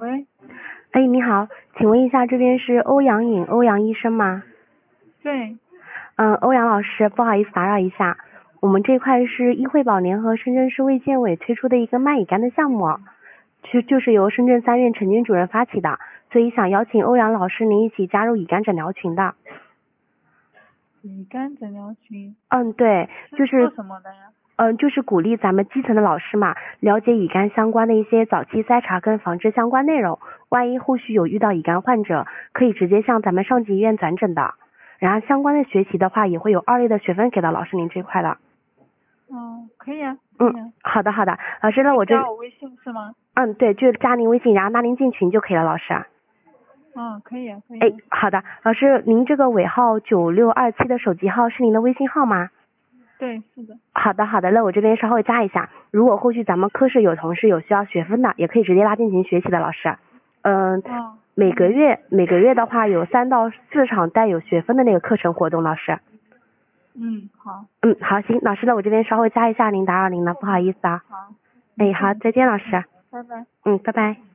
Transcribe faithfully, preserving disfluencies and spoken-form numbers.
喂， 哎，你好，请问一下，这边是欧阳颖欧阳医生吗？ 对， 嗯，欧阳老师，不好意思打扰一下，我们这块是医惠宝联合深圳市卫健委推出的一个卖乙肝的项目，就就是由深圳三院陈军主任发起的，所以想邀请欧阳老师您一起加入乙肝诊疗群的。 乙肝诊疗群嗯，对，就是做什么的呀？ 嗯，就是鼓励咱们基层的老师嘛，了解乙肝相关的一些早期筛查跟防治相关内容，万一后续有遇到乙肝患者，可以直接向咱们上级医院转诊的。然后相关的学习的话，也会有二类的学分给到老师您这块的。 哦，可以啊，可以啊。 嗯，好的好的，老师，那我这加我微信是吗？ 嗯对，就是加您微信，然后拉您进群就可以了，老师。 嗯，可以啊，可以哎， 啊。 好的，老师，您这个尾号九六二七的手机号是您的微信号吗？ 对，是的。 好的好的，那我这边稍微加一下，如果后续咱们科室有同事有需要学分的，也可以直接拉进群学习的，老师。嗯， 哦， 每个月每个月的话有三到四场带有学分的那个课程活动，老师。 嗯，好。 嗯，好，行，老师，那我这边稍微加一下您，打扰您了，不好意思啊。 好。 哎，好，再见，老师。 拜拜。 嗯，拜拜。